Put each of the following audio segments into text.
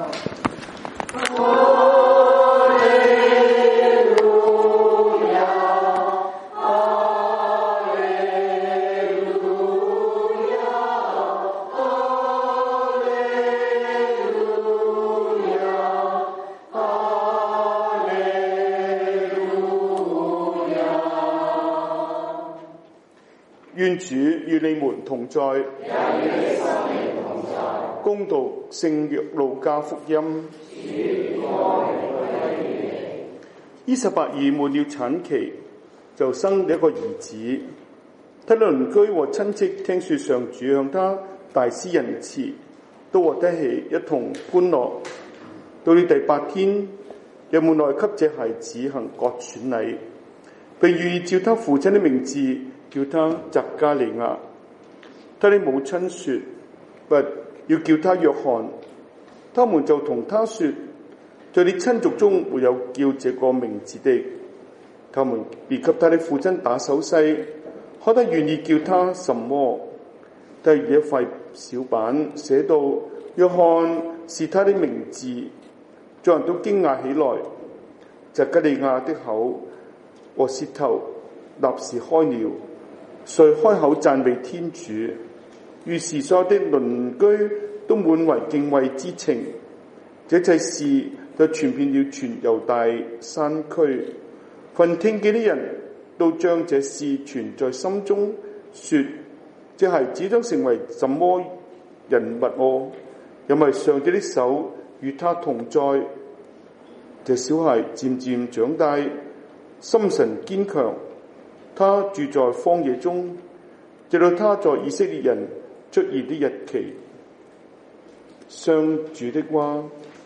願主與你們同在，恭讀聖若路加福音。依撒伯爾滿了產期，就生了一個兒子。他的鄰居和親戚聽說上主向他大施仁慈，都獲得起一同歡樂。到了第8天，人們來給這孩子行割損禮，並願意照他父親的名字叫他匝加利亞。他的母親說：不，要叫他約翰。他們就同他說：在你親族中沒有叫這個名字的。他們便給他的父親打手勢，看他願意叫他什麼。第二一塊小板寫到：約翰是他的名字。眾人都驚訝起來。匝加利亞的口和舌頭立時開了，遂開口讚美天主。於是所有的鄰居都滿為敬畏之情。這件事就傳遍了全猶大山區。凡聽見的人都將這事存在心中，說：這孩子將成為什麼人物哦？因為上帝的手與他同在。這小孩漸漸長大，心神堅強。他住在荒野中，直到他在以色列人出現的日期。上主的話。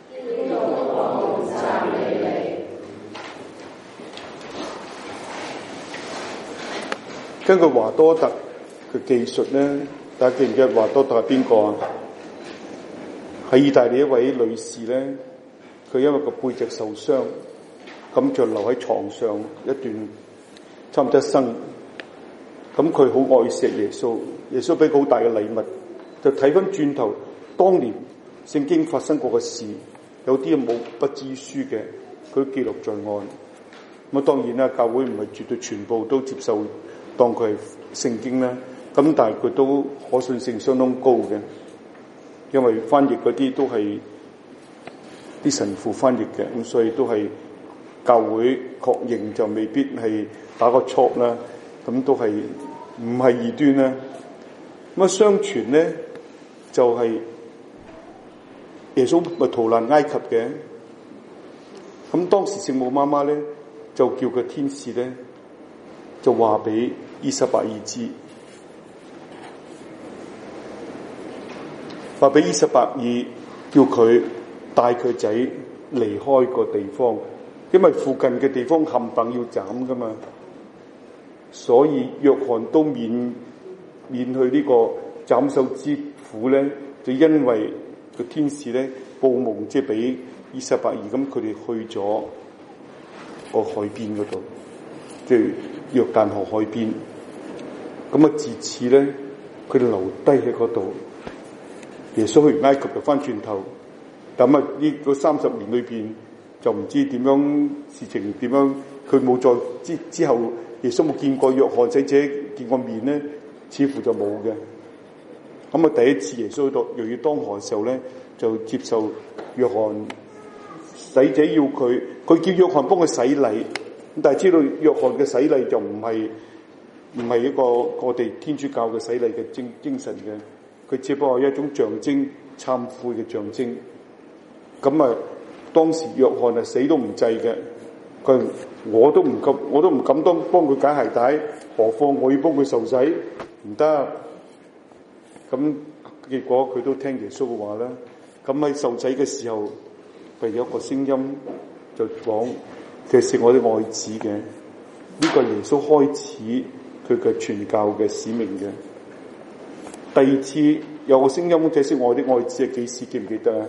根據華多特嘅技術呢，大家記唔記得華多特係邊個啊？喺意大利一位女士呢，佢因為個背脊受傷，咁就留喺床上一段差唔多一生。咁佢好愛錫耶穌，耶穌俾佢好大嘅禮物。就睇翻轉頭，當年聖經發生過嘅事，有啲冇不知書嘅，佢都記錄在案。咁當然啦，教會唔係絕對全部都接受當佢係聖經啦。咁但係佢都可信性相當高嘅，因為翻譯嗰啲都係啲神父翻譯嘅，咁所以都係教會確認，就未必係打個戳啦。咁都係唔係異端啦。咁啊，相傳咧就係、是、耶穌咪逃難埃及嘅。咁當時聖母媽媽咧就叫個天使咧就話俾依撒伯爾知，話俾依撒伯爾叫佢帶佢仔離開個地方，因為附近嘅地方冚唪唥要斬噶嘛。所以約翰都免去呢個斬首之苦咧，就因為個天使咧報夢，即係俾依撒伯爾，咁佢哋去咗個海邊嗰度，即係約旦河海邊。咁啊，自此咧，佢哋留低喺嗰度。耶穌去完埃及就翻轉頭，咁啊呢個30年裏邊就唔知點樣事情點樣，佢冇再之後。耶穌冇見過約翰仔姐見過面咧，似乎就冇嘅。咁啊，第一次耶穌到又要當河嘅時候咧，就接受約翰洗者要佢叫約翰幫佢洗禮。但係知道約翰嘅洗禮就唔係一個我哋天主教嘅洗禮嘅精神嘅，佢只不過係一種象徵懺悔嘅象徵。咁啊，當時約翰係死都唔制嘅。佢我都唔敢幫佢解鞋帶，何況我要幫佢受洗，唔得。咁結果佢都聽耶穌嘅話啦。咁喺受洗嘅時候，係有一個聲音就講：其實我的愛子嘅，呢個耶穌開始佢嘅傳教嘅使命嘅。第二次有個聲音，這是我的愛子係幾時？記唔記得啊？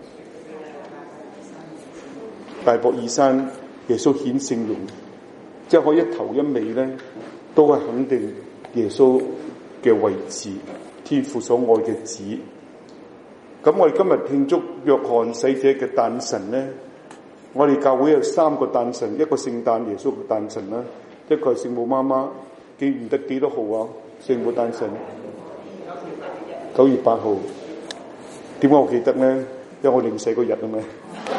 大博爾山。耶穌顯聖容，即係可以一頭一尾咧，都係肯定耶穌嘅位置，天父所愛嘅子。 咁我哋今日慶祝約翰洗者嘅誕辰咧，我哋教會有3個誕辰，一個聖誕耶穌嘅誕辰啦，一個係聖母媽媽，記唔得幾多號啊？聖母誕辰9月8號。點解我記得咧？因為我領洗嗰日啊嘛。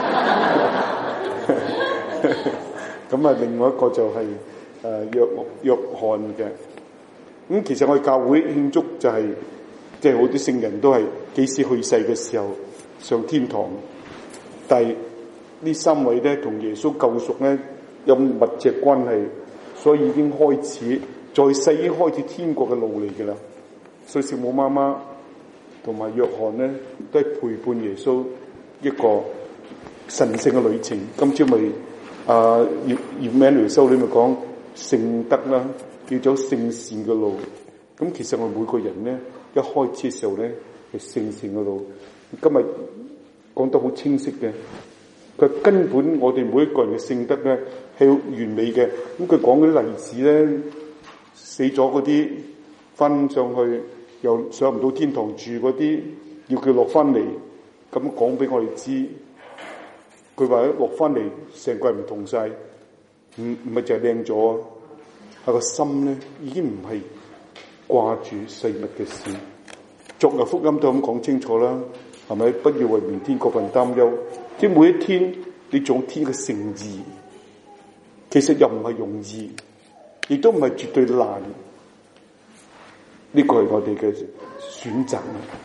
咁啊，另外一個就係約翰嘅。咁其實我哋教會慶祝就係即係好啲聖人都係幾時去世嘅時候上天堂，但係呢3位咧同耶穌救贖咧有密切關係，所以已經開始在世已經開始天國嘅路嚟嘅啦。所以聖母媽媽同埋約翰咧都係陪伴耶穌一個神聖嘅旅程。今朝咪Emmanuel 修女咪講聖德啦，叫做聖善嘅路。咁其實我每個人咧一開始嘅時候咧係聖善嘅路。今日講得好清晰嘅，佢根本我哋每一個人嘅聖德咧係完美嘅。咁佢講嗰啲例子咧，死咗嗰啲翻上去又上唔到天堂住嗰啲，要佢落翻嚟，咁講俾我哋知。佢話一落翻嚟，成個人唔同晒，唔係就係靚咗，係個心咧已經唔係掛住世物嘅事。昨日福音都咁講清楚啦，係咪？不要為明天過分擔憂，即係每一天你做天嘅誠意，其實又唔係容易，亦都唔係絕對難。呢個係我哋嘅選擇。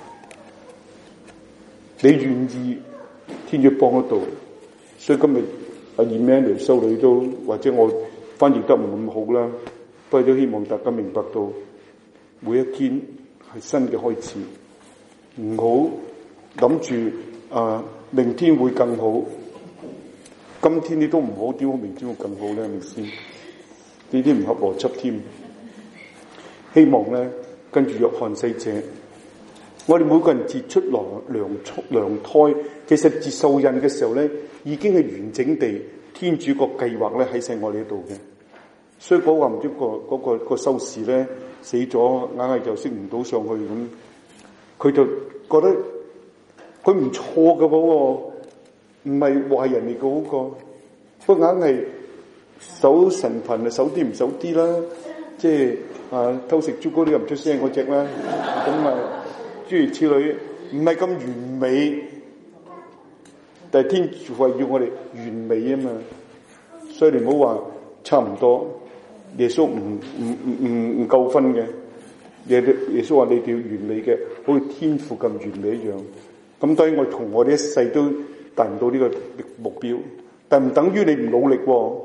你願意，天主幫得到。所以今日阿 Emmanuel 修女都或者我翻譯得唔咁好啦，不過都希望大家明白到每一天係新嘅開始，唔好諗住明天會更好，今天你都唔好，點解明天會更好咧？係咪先？呢啲唔合邏輯添。希望咧跟住約翰洗者，我哋每個人接出娘胎，其實接受孕嘅時候咧，已經係完整地天主個計劃咧喺晒我哋度嘅。所以嗰個唔知個修士咧死咗，硬係就升唔到上去咁，佢就覺得佢唔錯嘅嗰個，唔係壞人嚟嘅嗰個，不過硬係守神貧啊，守啲唔守啲啦，即係偷食朱古力又唔出聲嗰隻啦，咁諸如此類，唔係咁完美，但係天主係要我哋完美啊嘛，所以你唔好話差唔多，耶穌唔夠分嘅，耶穌話你哋要完美嘅，好似天父咁完美一樣。咁當然我同我哋一世都達唔到呢個目標，但唔等於你唔努力喎。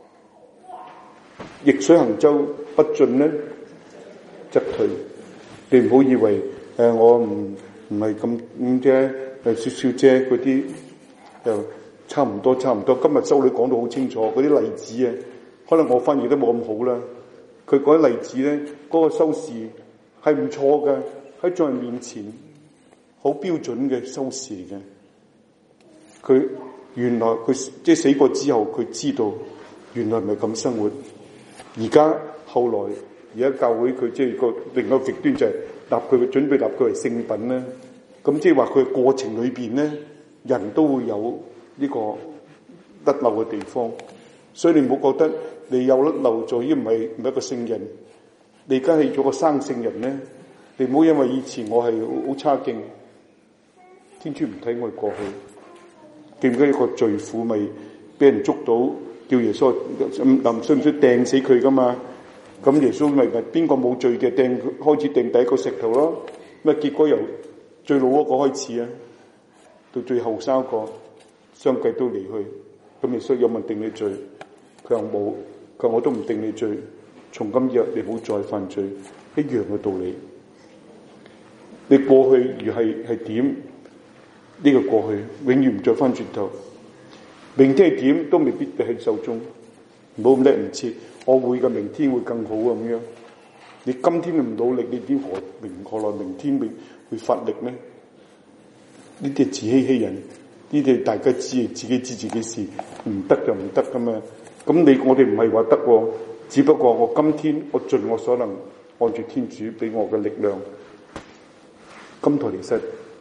逆水行舟，不進咧則退。你唔好以為我唔係咁啫，少少啫，嗰啲又差唔多。今日修女講到好清楚，嗰啲例子啊，可能我翻譯得冇咁好啦。佢嗰啲例子咧，嗰個修士係唔錯嘅，喺眾人面前好標準嘅修士嚟嘅。佢原來佢即係死過之後，佢知道原來唔係咁生活。而家教會佢即係個另一個極端就係準備立佢為聖品咧。咁即係話佢嘅過程裏邊咧，人都會有呢個甩漏嘅地方。所以你唔好覺得你有甩漏咗，已經唔係一個聖人。你而家係做個生聖人咧，你唔好因為以前我係好差勁，天主唔睇我哋過去。記唔記得一個罪婦咪俾人捉到，叫耶穌需唔需掟死佢噶嘛？咁耶穌咪邊個冇罪嘅開始掟第一個石頭咯？咁結果由最老嗰個開始啊，到最後生個相繼都離去。咁耶穌有問定你罪？佢話冇，佢話我都唔定你罪。從今日你唔好再犯罪，一樣嘅道理。你過去如係點？呢個過去永遠唔再翻轉頭，明天係點都未必喺手中，唔好咁叻唔切。我會嘅，明天會更好咁樣。你今天唔努力，你點何來明天會發力呢？呢啲係自欺欺人，呢啲大家自己知自己事，唔得就唔得噶嘛。咁我哋唔係話得喎，只不過我今天我盡我所能，按住天主俾我嘅力量，金台離實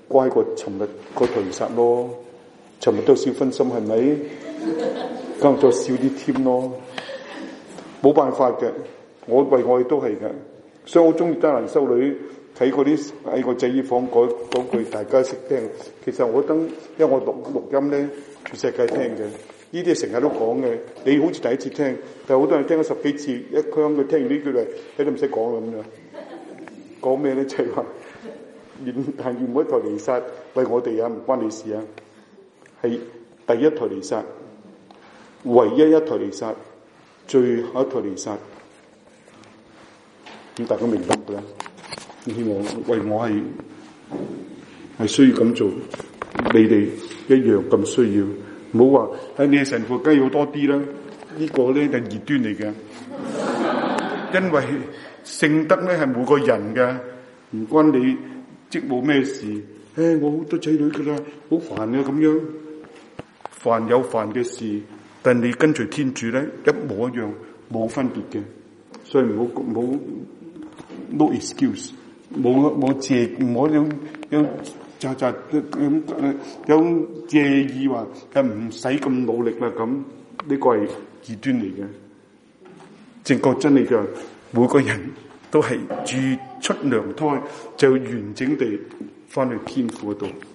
乖過尋日個陀利薩咯。尋日都少分心係咪？今日再少啲添咯。冇辦法嘅，我哋都係嘅。所以我中意德蘭修女睇嗰啲喺個仔衣房嗰句，大家識聽。其實我因為我錄音咧，全世界聽嘅。呢啲成日都講嘅，你好似第一次聽，但係好多人聽咗10幾次，一響佢聽完呢句嚟，你都唔使講啦咁樣。講咩咧？就係話但願每一台彌撒為我哋啊，唔關你事啊。係第一台彌撒，唯一一台彌撒，最後一台彌撒。咁大家明白㗎啦。希望為我係需要咁做，你哋一樣咁需要。唔好話喺你嘅神父梗要多啲啦，呢個咧係異端嚟嘅。因為聖德咧係每個人嘅，唔關你職務咩事。我好多仔女噶啦，好煩啊咁樣。煩有煩嘅事，但你跟隨天主咧一模一樣，冇分別嘅。所以唔好 no excuse， 冇借，唔好有借意話唔使咁努力啦咁，呢個係異端嚟嘅。正確真理就每個人都係自出娘胎就完整地翻去天父嗰度。